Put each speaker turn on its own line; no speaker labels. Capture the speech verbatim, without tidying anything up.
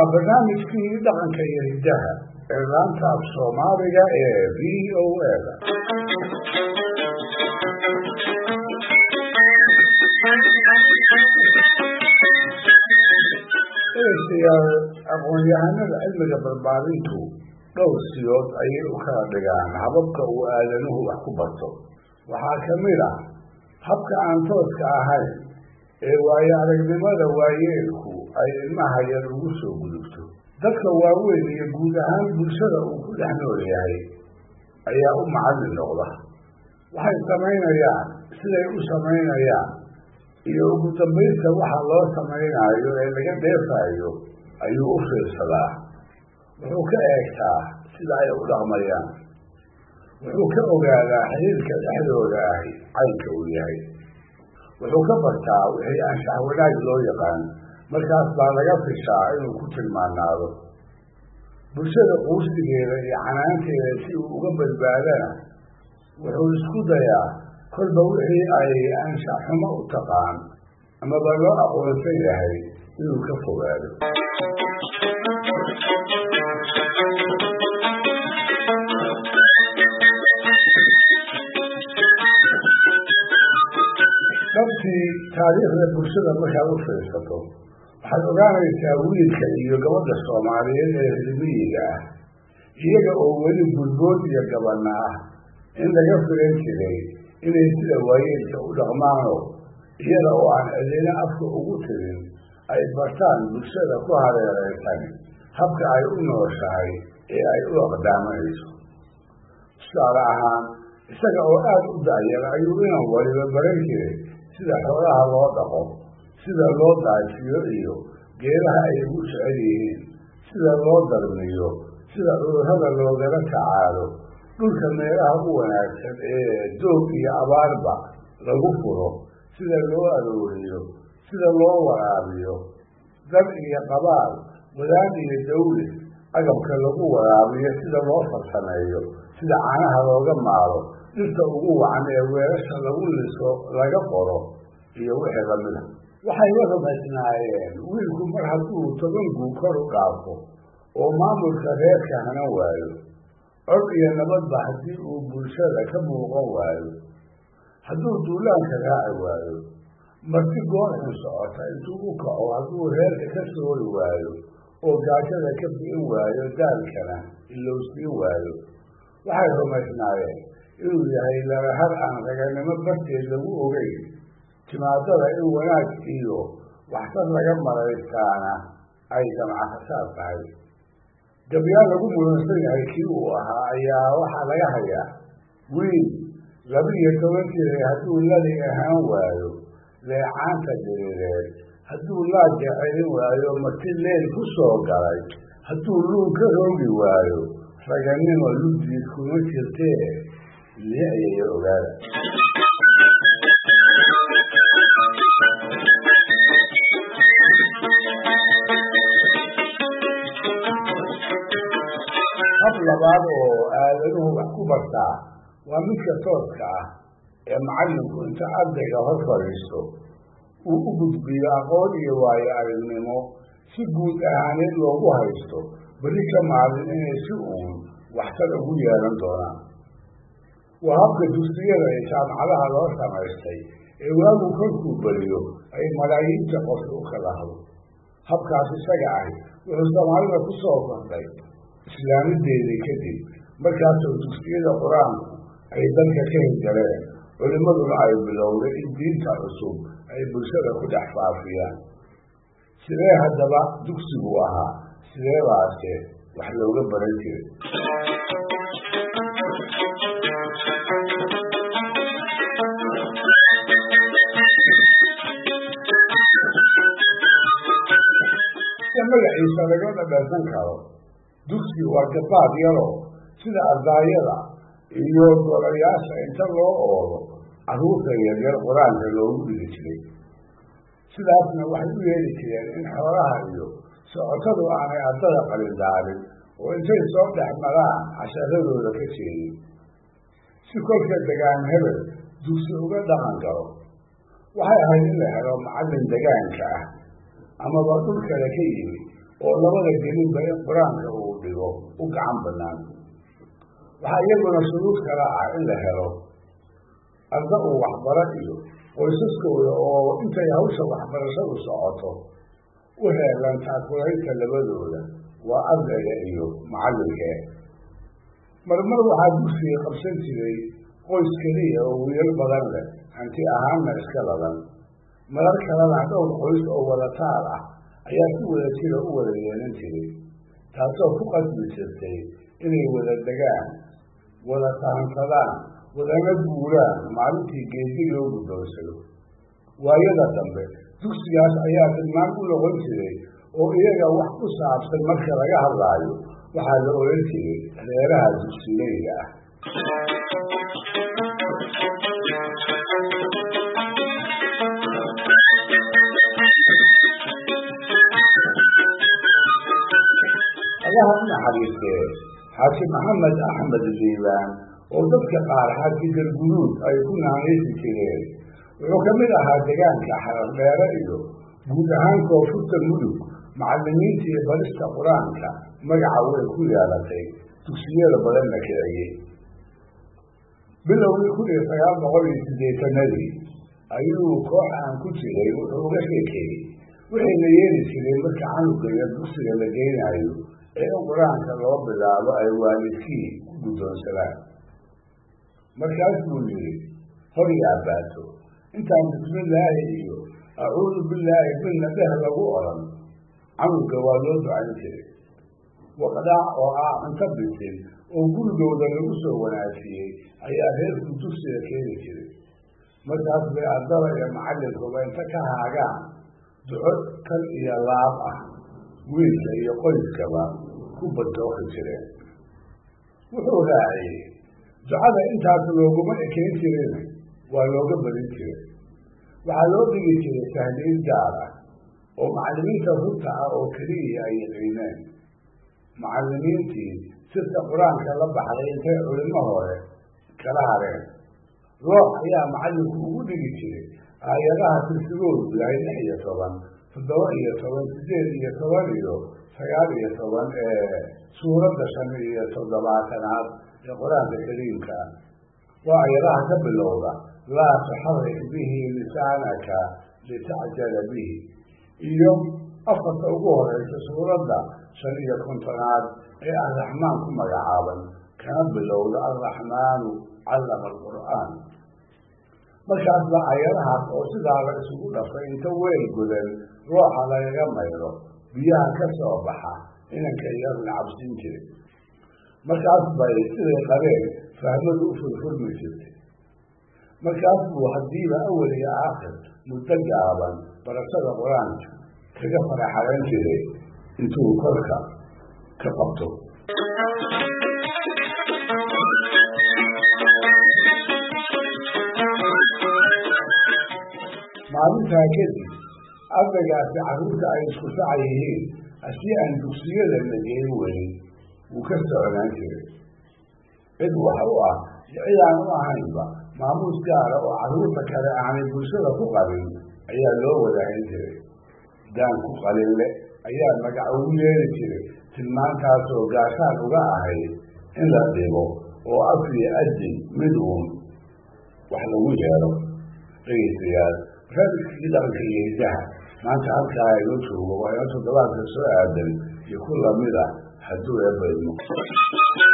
وبرنامجكي dhaqanka iyo hidaha ee laanta af Soomaaliga ee V O A Eeyahay aqoon-yahanada cilmiga barbaarintu dhowr siyood ayay u kala dhigaan hababka uu aadanuhu wax ku barto waxaa kamid ah habka aan tooska ahayn ee waayo aragnimada waayeelku ay ilmaha yar ugu soo gudubto dadka waaweyn iyo guud ahaan bulshada uu ku dhex nool yahay ayaa u macallin noqda waxay samaynayaan siday u samaynayaan iyo ugu dambeynta waxa loo samaynayo ee laga dheefayo ayuu u fiirsadaa wuxuu ka eegtaa sida ay u dhaqmayaan wuxuu ka ogaadaa xiriirka dhexdooda ahi caynka uu yahay wuxuu ka bartaa wixii anshax wanaag loo yaqaan markaas baa laga fishaa inuu ku tilmaanaado bulshada quusigeeda iyo canaanteeda si uu uga badbaadana wuxuu isku dayaa kolba wixii ay anshax xumo u taqaan amaba loo aqoonsan yahay inuu ka fogaado dhabtii taariikhda bulshada markaad u fiirsato waxaad ogaanaysaa wiilka iyo gabadha Soomaaliyeed ee hilmiyiga ah iyaga oo weli gudbood iyo gabana ah in laga filan jiray inay sida waayeelka u dhaqmaano iyada oo aan cidina afka ugu tirin ay bartaan bulshada ku hareeraysan habka ay u nooshahay ee ay u aqdaamanayso tusaale ahaan isaga oo aad u daayar ayuu inaan waliba baran jiray sida xoolaha loo dhaqo sida loo daajiyo iyo geedaha ay ugu jecel yihiin sida loo darmiyo sida cudurrada loogala tacaalo dhulka meelaha u wanaagsan ee doog iyo abaarba lagu furo sida loo arooriyo sida loo waraabiyo dad iyo qabaal wadaad iyo dawlad agabka lagu waraabiyo sida loo farsameeyo sida caanaha looga maalo dhirta ugu wacan ee weelasha lagu liso laga qoro iyo wixii lamida waxay wada rumaysnaayeen wiilku mar hadduu toban guu kor u dhaafo oo maamulka reerka hana waayo cod iyo nabadba haddii uu bulshada ka muuqan waayo hadduu duulaanka raaci waayo marti goorxin socota intuu u kaco hadduu reerka ka soori waayo oo gaajada ka bi'in waayo daalkana ilowsiin waayo waxay rumaysnaayeen inuu yahay labahar aan raganimo barteed lagu ogeyn timaadada in wanaag iyo waxtar laga maraystaana ay jamca khasaar tahay gabyaal lagu muransan yahay kii uu ahaa ayaa waxaa laga hayaa wiil laba iyo toban jiray hadduu lali ahaan waayo leecaanta diriireed hadduu laaja celin waayo marti leel ku soo galay hadduu luug ka roogi waayo raganimo lugdiid kuma jirtee liiciyaya ogaada hab labaad oo aadanuhu wax ku bartaa waa midka tooska ah ee macallinku inta ardayga hor fadhiisto uu u gudbiyo aqoon iyo waayo aragnimo si guud ahaaneed loogu haysto beri ka maalin inay si uun waxtar ugu yeelan doonaan waa habka dugsiyada ee jaamacadaha loo samaystay ee waagu kolkuu beriyo ay malaayiinta qof u kala hado habkaas isaga ahi wuxuu Soomaalida ku soo kordhay islaamideedii kadib markaasoo dugsiyada qur-aanku ay dalka ka hirgaleen culimaduna ay bilowday in diinta cusub ay bulshada ku dhex faafiyaan sidee haddaba dugsigu ahaa sidee baase wax looga baran jiray magaciisa laga dhadhansan karo dugsi waa gabaad yaro sida ardaayada iyo golayaasha inta loo oodo carruurta yaryar qur-aanka loogu dhigi jiray sidaasna waxay u yeeli jireen in xoolaha iyo socotadu aanay ardada qalindaalin oo intay soo dhex maraan casharadooda ka jeedin si kolka degaan hebel dugsi uga dhaqan galo waxay ahayd in la helo macallin degaanka ah amaba dhul kale ka yimi oo labada gelinba in qur-aanka uu dhigo u gacan bannaan. waxaa iyaguna shuruud kala ah in la helo arda uu waxbaro iyo qoysaskooda oo intay hawsha waxbarashadu socoto u heelan taakulaynta labadooda waa ardayga iyo macallinka. marmar waxaa dugsiga qabsan jiray qoys keliya oo wiilal badan leh, hanti ahaanna iska ladan. marar kalena dhowr qoys oo wada taal ah ayaa si wada jira u wada yeelan jiray, taasoo ku qasbi jirtay inay wada degaan, wada tahansadaan, wadana guuraan maalintii geedi loo guddoonsado. waayada dambe dugsigaas ayaa tilmaan u noqon jiray oo iyaga wax ku saabsan marka laga hadlaayo waxaa la oran jiray reeraha dugsileyda ah. allaha u naxariistee xaaji maxamed axmed liibaan oo dadka qaar xaaji garguruud ay ku naanaysi jireen, wuxuu ka mid ahaa deegaanka xarardheere iyo guud ahaan koonfurta mudug macallimiinta iyo barista qur-aanka magaca way ku yeelatay, dugsiyada badanna kiciyey. bilowgii kun iyo sagaal boqol iyo siddeetanadii ayuu koox aan ku jiray wuxuu uga sheekeeyey wixii la yeeli jiray marka canuga iyo dugsiga la geynayo ee in qur-aanka loo bilaabo ay waalidkii ku guddoonsadaan. markaas buu yidhi, horiga abbaato intaan bismillaahi iyo acuudu billaahi midna dheh lagu odhan canuga waa loo ducayn jiray. waqdaac oo ah cunto bisil oo gurigooda lagu soo wanaajiyey ayaa reerku dugsiga keeni jiray. markaas bay ardada iyo macallinkuba inta ka haagaan duco kal iyo laab ah wiilka iyo qoyskaba ku badooqi jireen. wuxuu raaciyey, ducada intaas looguma ekeyn jirin, waa looga badin jiray. waxaa loo dhigi jiray tahliil gaar ah oo macallimiinta runta ah oo keliya ay yaqiineen. macallimiintii sirta qur-aanka la baxday intay culimo hore kala hareen, loox ayaa macallinku ugu dhigi jiray aayadaha silsigoodu yahay lix iyo toban, toddoba iyo toban, sideed iyo toban iyo sagaal iyo toban ee suuradda shan iyo toddobaatanaad ee qur-aanka kariimka ah. waa aayadaha ka bilowda laa tuxarik bihi lisaanaka litacjala bihi iyo afarta ugu horeysa suuradda shan iyo kontonaad ee arraxmaan ku magacaaban, kana bilowda alraxmaanu callama alqur'aan. markaas baa aayadahaas oo sidaa la isugu dhafay inta weel gudan ruuxa lagaga mayro biyaha ka soo baxa inanka iyaduna cabsin jiray. markaas bay siday qabeen fahmadu u furfurmi jirtay. markaas buu haddiiba awal iyo aakhir muddo gaaban barashada qur-aanka kaga faraxalan jiray intuu korka ka qabto. maalintaa kadib ardaygaasi carruurta ay isku saca yihiin asii aan dugsiyada la geyn weyn wuu ka socnaan jiray. cid waxa u ah iyo cid aan u ahaynba maamuus gaara oo carruurta kale aanay bulshada ku qabin ayaa loo wadahayn jiray. daan ku qalinle ayaa magac ugu yeeli jiray, tilmaantaasoo gaashaan uga ahayd in la dhigo oo af iyo adin mid uun wax lagu yeelo. dhegeystayaal, barnaamijkii dhaqanka iyo hidaha maanta halkaa inoo joogo waa ina toddobaadka soo aadan iyo ku lamid ah hadduu eebba idmo.